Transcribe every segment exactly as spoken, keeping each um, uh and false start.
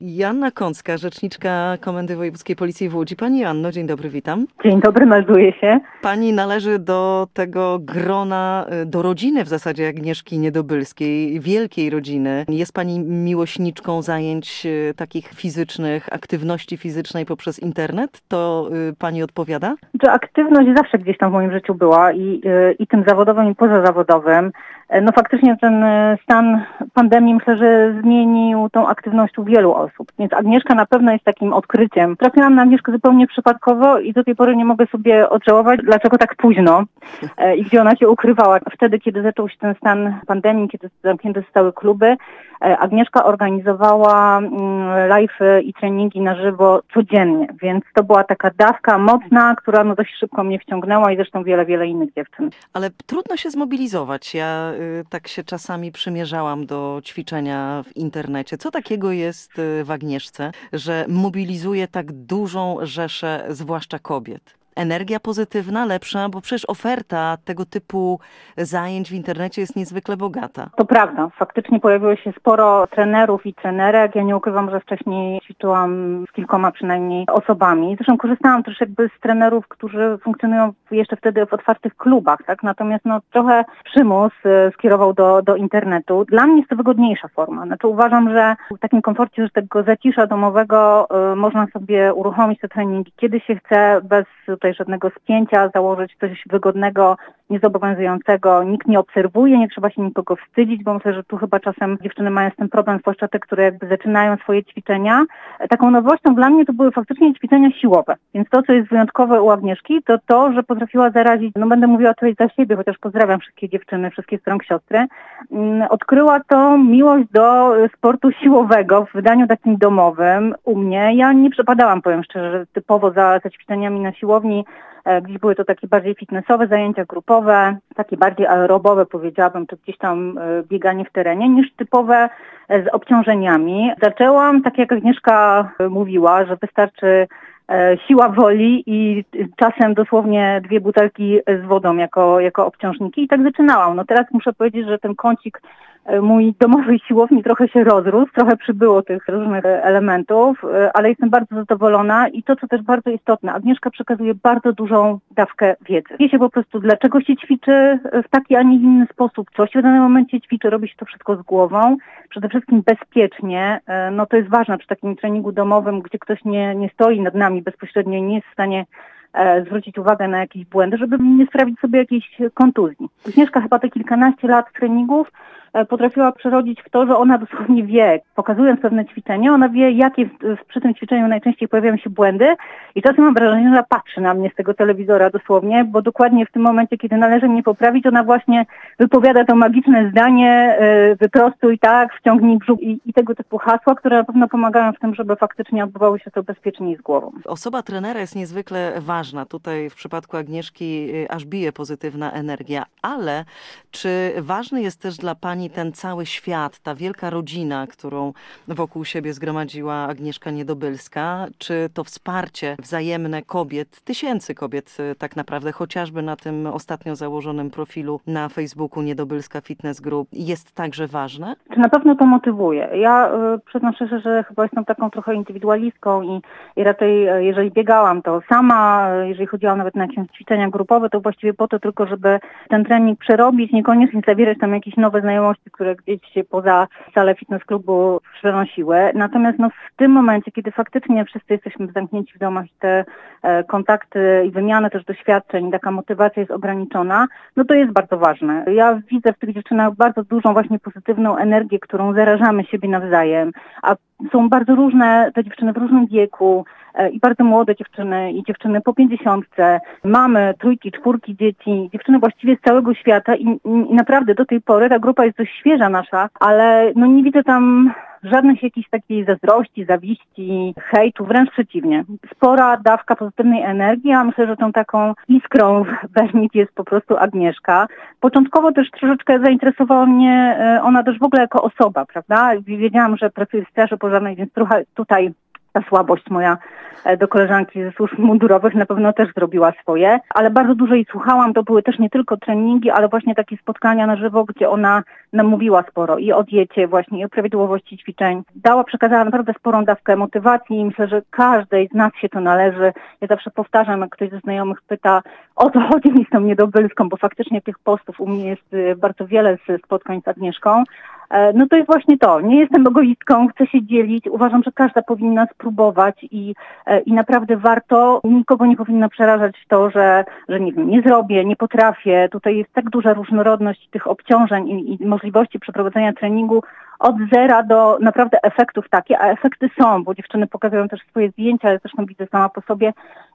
Joanna Kącka, rzeczniczka Komendy Wojewódzkiej Policji w Łodzi. Pani Joanno, dzień dobry, witam. Dzień dobry, melduję się. Pani należy do tego grona, do rodziny w zasadzie Agnieszki Niedobylskiej, wielkiej rodziny. Jest pani miłośniczką zajęć takich fizycznych, aktywności fizycznej poprzez internet? To y, pani odpowiada? Że aktywność zawsze gdzieś tam w moim życiu była i, i tym zawodowym, i pozazawodowym. No faktycznie ten stan pandemii myślę, że zmienił tą aktywność u wielu osób. Więc Agnieszka na pewno jest takim odkryciem. Trafiłam na Agnieszkę zupełnie przypadkowo i do tej pory nie mogę sobie odżałować, dlaczego tak późno i gdzie ona się ukrywała. Wtedy, kiedy zaczął się ten stan pandemii, kiedy zamknięte zostały kluby, Agnieszka organizowała live'y i treningi na żywo codziennie, więc to była taka dawka mocna, która no dość szybko mnie wciągnęła i zresztą wiele, wiele innych dziewczyn. Ale trudno się zmobilizować. Ja y, tak się czasami przymierzałam do ćwiczenia w internecie. Co takiego jest y, w Agnieszce, że mobilizuje tak dużą rzeszę, zwłaszcza kobiet? Energia pozytywna, lepsza, bo przecież oferta tego typu zajęć w internecie jest niezwykle bogata. To prawda. Faktycznie pojawiło się sporo trenerów i trenerek. Ja nie ukrywam, że wcześniej ćwiczyłam z kilkoma przynajmniej osobami. Zresztą korzystałam też jakby z trenerów, którzy funkcjonują jeszcze wtedy w otwartych klubach, tak? Natomiast no trochę przymus skierował do, do internetu. Dla mnie jest to wygodniejsza forma. Znaczy uważam, że w takim komforcie, że tego zacisza domowego y, można sobie uruchomić te treningi, kiedy się chce, bez tutaj żadnego spięcia, założyć coś wygodnego, niezobowiązującego. Nikt nie obserwuje, nie trzeba się nikogo wstydzić, bo myślę, że tu chyba czasem dziewczyny mają z tym problem, zwłaszcza te, które jakby zaczynają swoje ćwiczenia. Taką nowością dla mnie to były faktycznie ćwiczenia siłowe. Więc to, co jest wyjątkowe u Agnieszki, to to, że potrafiła zarazić, no będę mówiła tutaj za siebie, chociaż pozdrawiam wszystkie dziewczyny, wszystkie strong siostry, odkryła to miłość do sportu siłowego w wydaniu takim domowym u mnie. Ja nie przepadałam, powiem szczerze, typowo za, za ćwiczeniami na siłowni. Gdzieś były to takie bardziej fitnessowe zajęcia grupowe, takie bardziej aerobowe powiedziałabym, czy gdzieś tam bieganie w terenie, niż typowe z obciążeniami. Zaczęłam, tak jak Agnieszka mówiła, że wystarczy siła woli i czasem dosłownie dwie butelki z wodą jako, jako obciążniki i tak zaczynałam. No teraz muszę powiedzieć, że ten kącik mój domowej siłowni trochę się rozrósł, trochę przybyło tych różnych elementów, ale jestem bardzo zadowolona i to, co też bardzo istotne, Agnieszka przekazuje bardzo dużą dawkę wiedzy. Wie się po prostu, dlaczego się ćwiczy w taki, a nie inny sposób, co się w danym momencie ćwiczy, robi się to wszystko z głową, przede wszystkim bezpiecznie, no to jest ważne przy takim treningu domowym, gdzie ktoś nie, nie stoi nad nami bezpośrednio i nie jest w stanie e, zwrócić uwagę na jakieś błędy, żeby nie sprawić sobie jakiejś kontuzji. Agnieszka chyba te kilkanaście lat treningów e, potrafiła przerodzić w to, że ona dosłownie wie, pokazując pewne ćwiczenie, ona wie, jakie w, w, przy tym ćwiczeniu najczęściej pojawiają się błędy i czasem mam wrażenie, że ona patrzy na mnie z tego telewizora dosłownie, bo dokładnie w tym momencie, kiedy należy mnie poprawić, ona właśnie wypowiada to magiczne zdanie, e, wyprostuj tak, wciągnij brzuch i, i tego typu hasła, które na pewno pomagają w tym, żeby faktycznie odbywało się to bezpiecznie i z głową. Osoba trenera jest niezwykle ważna. Tutaj w przypadku Agnieszki aż bije pozytywna energia, ale czy ważny jest też dla pani ten cały świat, ta wielka rodzina, którą wokół siebie zgromadziła Agnieszka Niedobylska? Czy to wsparcie wzajemne kobiet, tysięcy kobiet tak naprawdę, chociażby na tym ostatnio założonym profilu na Facebooku Niedobylska Fitness Group, jest także ważne? Na pewno to motywuje. Ja y, przyznam szczerze, że chyba jestem taką trochę indywidualistką i, i raczej y, jeżeli biegałam to sama, y, jeżeli chodziłam nawet na jakieś ćwiczenia grupowe, to właściwie po to tylko, żeby ten trening przerobić, niekoniecznie zawierać tam jakieś nowe znajomości, które gdzieś się poza salę fitness klubu przenosiły. Natomiast no, w tym momencie, kiedy faktycznie wszyscy jesteśmy zamknięci w domach i te e, kontakty i wymiany też doświadczeń, taka motywacja jest ograniczona, no to jest bardzo ważne. Ja widzę w tych dziewczynach bardzo dużą właśnie pozytywną energię, którą zarażamy siebie nawzajem, a są bardzo różne te dziewczyny w różnym wieku e, i bardzo młode dziewczyny i dziewczyny po pięćdziesiątce, mamy trójki, czwórki dzieci, dziewczyny właściwie z całego świata i, i naprawdę do tej pory ta grupa jest dość świeża nasza, ale no nie widzę tam żadnych jakichś takiej zazdrości, zawiści, hejtu, wręcz przeciwnie. Spora dawka pozytywnej energii, a myślę, że tą taką iskrą we mnie jest po prostu Agnieszka. Początkowo też troszeczkę zainteresowała mnie ona też w ogóle jako osoba, prawda? Wiedziałam, że pracuje w straży pożarnej, więc trochę tutaj ta słabość moja do koleżanki ze służb mundurowych na pewno też zrobiła swoje, ale bardzo dużo jej słuchałam. To były też nie tylko treningi, ale właśnie takie spotkania na żywo, gdzie ona nam mówiła sporo i o diecie właśnie, i o prawidłowości ćwiczeń. Dała, przekazała naprawdę sporą dawkę motywacji i myślę, że każdej z nas się to należy. Ja zawsze powtarzam, jak ktoś ze znajomych pyta, o co chodzi mi z tą niedobylską, bo faktycznie tych postów u mnie jest bardzo wiele z spotkań z Agnieszką. No to jest właśnie to. Nie jestem egoistką, chcę się dzielić. Uważam, że każda powinna spróbować i, i naprawdę warto. Nikogo nie powinno przerażać to, że, że nie wiem, nie zrobię, nie potrafię. Tutaj jest tak duża różnorodność tych obciążeń i, i możliwości przeprowadzenia treningu od zera do naprawdę efektów takie, a efekty są, bo dziewczyny pokazują też swoje zdjęcia, ale zresztą widzę sama po sobie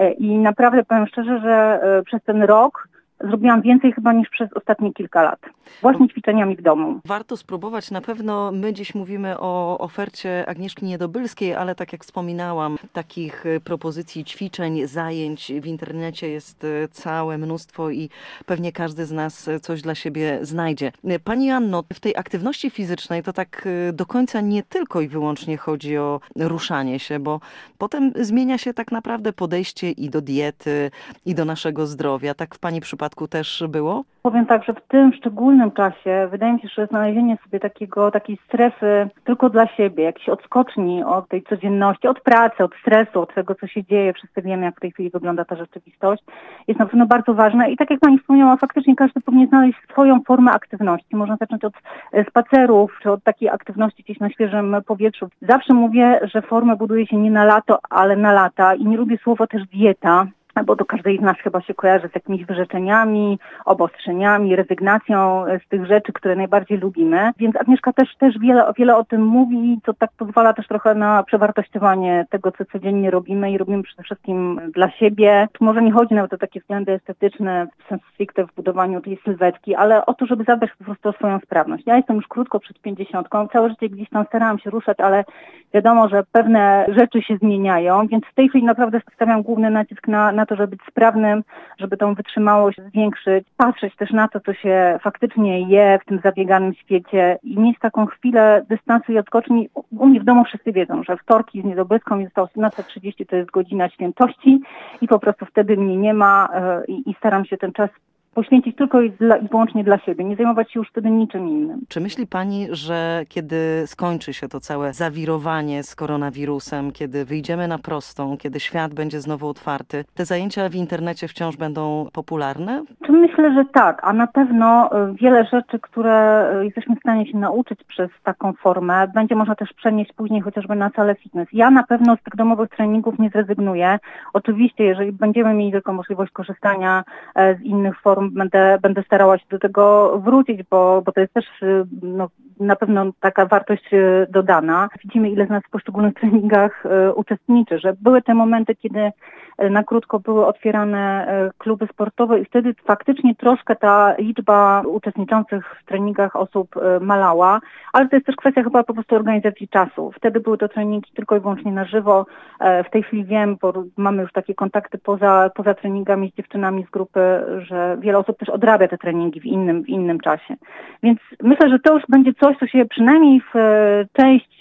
i naprawdę powiem szczerze, że przez ten rok zrobiłam więcej chyba niż przez ostatnie kilka lat. Właśnie ćwiczeniami w domu. Warto spróbować. Na pewno my dziś mówimy o ofercie Agnieszki Niedobylskiej, ale tak jak wspominałam, takich propozycji ćwiczeń, zajęć w internecie jest całe mnóstwo i pewnie każdy z nas coś dla siebie znajdzie. Pani Anno, w tej aktywności fizycznej to tak do końca nie tylko i wyłącznie chodzi o ruszanie się, bo potem zmienia się tak naprawdę podejście i do diety, i do naszego zdrowia. Tak w Pani przypadku też było? Powiem tak, że w tym szczególnym czasie wydaje mi się, że znalezienie sobie takiego, takiej strefy tylko dla siebie, jakiejś odskoczni od tej codzienności, od pracy, od stresu, od tego, co się dzieje, wszyscy wiemy, jak w tej chwili wygląda ta rzeczywistość, jest na pewno bardzo ważne i tak jak Pani wspomniała, faktycznie każdy powinien znaleźć swoją formę aktywności. Można zacząć od spacerów, czy od takiej aktywności gdzieś na świeżym powietrzu. Zawsze mówię, że formę buduje się nie na lato, ale na lata i nie lubię słowa też dieta, bo do każdej z nas chyba się kojarzy z jakimiś wyrzeczeniami, obostrzeniami, rezygnacją z tych rzeczy, które najbardziej lubimy. Więc Agnieszka też, też wiele, wiele o tym mówi, co tak pozwala też trochę na przewartościowanie tego, co codziennie robimy i robimy przede wszystkim dla siebie. Tu może nie chodzi nawet o takie względy estetyczne, sensu stricte w budowaniu tej sylwetki, ale o to, żeby zadbać po prostu o swoją sprawność. Ja jestem już krótko przed pięćdziesiątką, całe życie gdzieś tam starałam się ruszać, ale wiadomo, że pewne rzeczy się zmieniają, więc w tej chwili naprawdę stawiam główny nacisk na, na to, żeby być sprawnym, żeby tą wytrzymałość zwiększyć, patrzeć też na to, co się faktycznie je w tym zabieganym świecie i mieć taką chwilę dystansu i odskoczni. U mnie w domu wszyscy wiedzą, że wtorki z Niedobylską jest to osiemnasta trzydzieści, to jest godzina świętości i po prostu wtedy mnie nie ma i, i staram się ten czas poświęcić tylko i, dla, i wyłącznie dla siebie, nie zajmować się już wtedy niczym innym. Czy myśli Pani, że kiedy skończy się to całe zawirowanie z koronawirusem, kiedy wyjdziemy na prostą, kiedy świat będzie znowu otwarty, te zajęcia w internecie wciąż będą popularne? Myślę, że tak, a na pewno wiele rzeczy, które jesteśmy w stanie się nauczyć przez taką formę, będzie można też przenieść później chociażby na salę fitness. Ja na pewno z tych domowych treningów nie zrezygnuję. Oczywiście, jeżeli będziemy mieli tylko możliwość korzystania z innych form, Będę, będę starała się do tego wrócić, bo, bo to jest też no, na pewno taka wartość dodana. Widzimy, ile z nas w poszczególnych treningach e, uczestniczy, że były te momenty, kiedy na krótko były otwierane e, kluby sportowe i wtedy faktycznie troszkę ta liczba uczestniczących w treningach osób e, malała, ale to jest też kwestia chyba po prostu organizacji czasu. Wtedy były to treningi tylko i wyłącznie na żywo. E, w tej chwili wiem, bo mamy już takie kontakty poza, poza treningami z dziewczynami z grupy, że wiele osób też odrabia te treningi w innym, w innym czasie. Więc myślę, że to już będzie coś, co się przynajmniej w część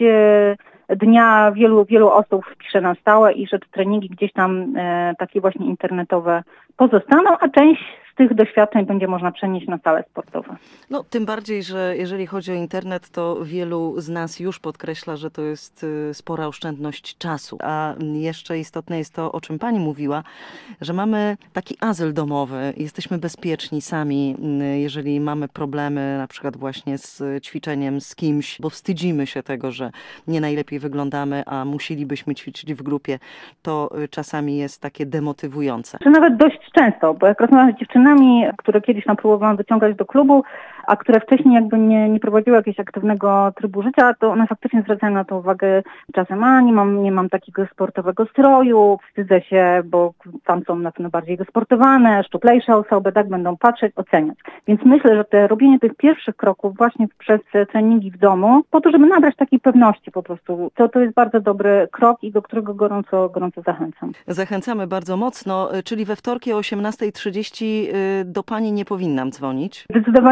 dnia wielu, wielu osób wpisze na stałe i że te treningi gdzieś tam e, takie właśnie internetowe pozostaną, a część z tych doświadczeń będzie można przenieść na sale sportowe. No, tym bardziej, że jeżeli chodzi o internet, to wielu z nas już podkreśla, że to jest spora oszczędność czasu. A jeszcze istotne jest to, o czym Pani mówiła, że mamy taki azyl domowy. Jesteśmy bezpieczni sami, jeżeli mamy problemy na przykład właśnie z ćwiczeniem z kimś, bo wstydzimy się tego, że nie najlepiej wyglądamy, a musielibyśmy ćwiczyć w grupie. To czasami jest takie demotywujące. Że nawet dość często, bo jak rozmawiam z dziewczynami, które kiedyś tam próbowałam wyciągać do klubu, a które wcześniej jakby nie, nie prowadziły jakiegoś aktywnego trybu życia, to one faktycznie zwracają na to uwagę czasem, a nie mam, nie mam takiego sportowego stroju, wstydzę się, bo tam są na pewno bardziej wysportowane, szczuplejsze osoby, tak będą patrzeć, oceniać. Więc myślę, że te robienie tych pierwszych kroków właśnie przez treningi w domu, po to, żeby nabrać takiej pewności po prostu, to, to jest bardzo dobry krok i do którego gorąco, gorąco zachęcam. Zachęcamy bardzo mocno, czyli we wtorki o osiemnasta trzydzieści do Pani nie powinnam dzwonić? Zdecydowanie nie,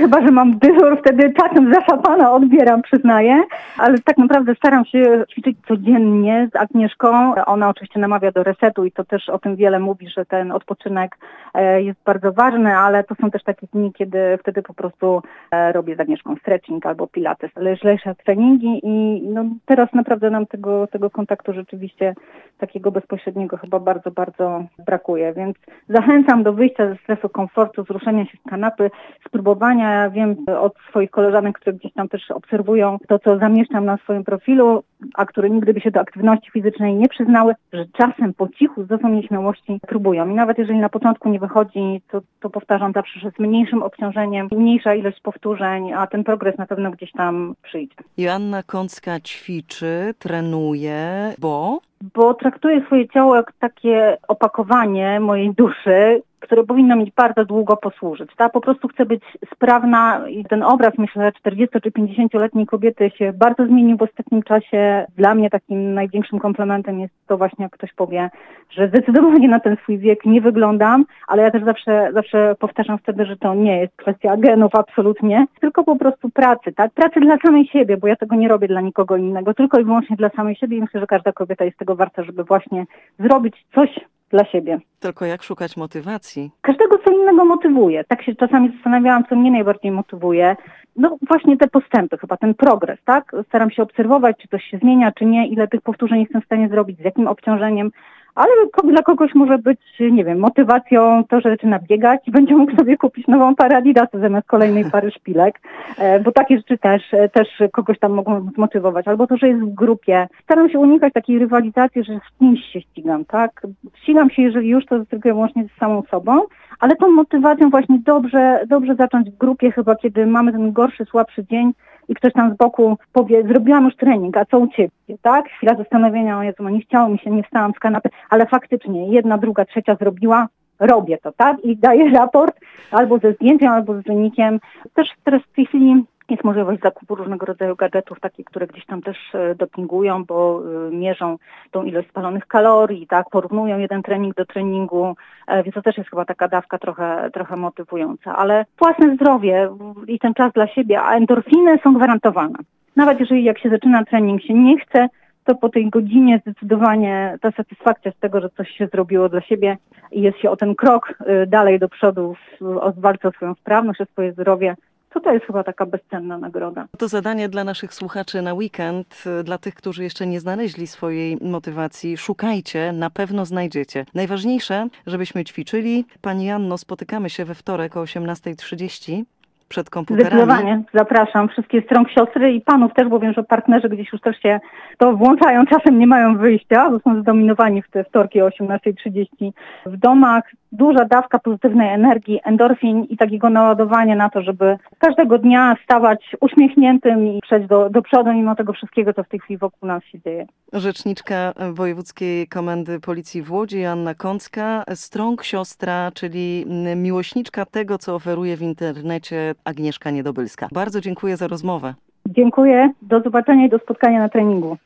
chyba że mam dyżur, wtedy czasem zaszapana odbieram, przyznaję, ale tak naprawdę staram się ćwiczyć codziennie z Agnieszką. Ona oczywiście namawia do resetu i to też o tym wiele mówi, że ten odpoczynek jest bardzo ważny, ale to są też takie dni, kiedy wtedy po prostu robię z Agnieszką stretching albo pilates, lżejsze treningi i no teraz naprawdę nam tego, tego kontaktu rzeczywiście takiego bezpośredniego chyba bardzo, bardzo brakuje, więc zachęcam do wyjścia ze stresu, komfortu, zruszenia się z kanapy, spróbowania. Ja wiem od swoich koleżanek, które gdzieś tam też obserwują to, co zamieszczam na swoim profilu, a które nigdy by się do aktywności fizycznej nie przyznały, że czasem po cichu z dozą nieśmiałości próbują. I nawet jeżeli na początku nie wychodzi, to, to powtarzam zawsze, że z mniejszym obciążeniem, mniejsza ilość powtórzeń, a ten progres na pewno gdzieś tam przyjdzie. Joanna Kącka ćwiczy, trenuje, bo... Bo traktuję swoje ciało jak takie opakowanie mojej duszy, które powinno mieć bardzo długo posłużyć. Tak? Po prostu chcę być sprawna i ten obraz, myślę, że czterdziesto czy pięćdziesięcioletniej kobiety się bardzo zmienił w ostatnim czasie. Dla mnie takim największym komplementem jest to właśnie, jak ktoś powie, że zdecydowanie na ten swój wiek nie wyglądam, ale ja też zawsze, zawsze powtarzam wtedy, że to nie jest kwestia genów absolutnie, tylko po prostu pracy, tak? Pracy dla samej siebie, bo ja tego nie robię dla nikogo innego, tylko i wyłącznie dla samej siebie i myślę, że każda kobieta jest tego warta, żeby właśnie zrobić coś dla siebie. Tylko jak szukać motywacji? Każdego co innego motywuje. Tak się czasami zastanawiałam, co mnie najbardziej motywuje. No właśnie te postępy, chyba ten progres, tak? Staram się obserwować, czy coś się zmienia, czy nie, ile tych powtórzeń jestem w stanie zrobić, z jakim obciążeniem. Ale dla kogoś może być, nie wiem, motywacją to, że zaczyna biegać i będzie mógł sobie kupić nową parę Adidasów zamiast kolejnej pary szpilek, bo takie rzeczy też, też kogoś tam mogą zmotywować. Albo to, że jest w grupie. Staram się unikać takiej rywalizacji, że z kimś się ścigam, tak? Ścigam się, jeżeli już, to tylko i wyłącznie z samą sobą, ale tą motywacją właśnie dobrze, dobrze zacząć w grupie chyba, kiedy mamy ten gorszy, słabszy dzień, i ktoś tam z boku powie, zrobiłam już trening, a co u ciebie, tak? Chwila zastanowienia, o Jezu, no nie chciało mi się, nie wstałam z kanapy, ale faktycznie jedna, druga, trzecia zrobiła, robię to, tak? I daję raport albo ze zdjęciem, albo z wynikiem. Też teraz w tej chwili jest możliwość zakupu różnego rodzaju gadżetów, takich, które gdzieś tam też dopingują, bo mierzą tą ilość spalonych kalorii, tak, porównują jeden trening do treningu, więc to też jest chyba taka dawka trochę, trochę motywująca. Ale własne zdrowie i ten czas dla siebie, a endorfiny są gwarantowane. Nawet jeżeli jak się zaczyna trening się nie chce, to po tej godzinie zdecydowanie ta satysfakcja z tego, że coś się zrobiło dla siebie i jest się o ten krok dalej do przodu w walce o swoją sprawność, o swoje zdrowie, to to jest chyba taka bezcenna nagroda. To zadanie dla naszych słuchaczy na weekend, dla tych, którzy jeszcze nie znaleźli swojej motywacji. Szukajcie, na pewno znajdziecie. Najważniejsze, żebyśmy ćwiczyli. Pani Joanno, spotykamy się we wtorek o osiemnasta trzydzieści. Przed komputerami. Zdecydowanie. Zapraszam wszystkie strąg siostry i panów też, bo wiem, że partnerzy gdzieś już też się to włączają, czasem nie mają wyjścia, bo są zdominowani w te wtorki o osiemnasta trzydzieści w domach. Duża dawka pozytywnej energii, endorfin i takiego naładowania na to, żeby każdego dnia stawać uśmiechniętym i przejść do, do przodu mimo tego wszystkiego, co w tej chwili wokół nas się dzieje. Rzeczniczka Wojewódzkiej Komendy Policji w Łodzi, Joanna Kącka, strąg siostra, czyli miłośniczka tego, co oferuje w internecie Agnieszka Niedobylska. Bardzo dziękuję za rozmowę. Dziękuję, do zobaczenia i do spotkania na treningu.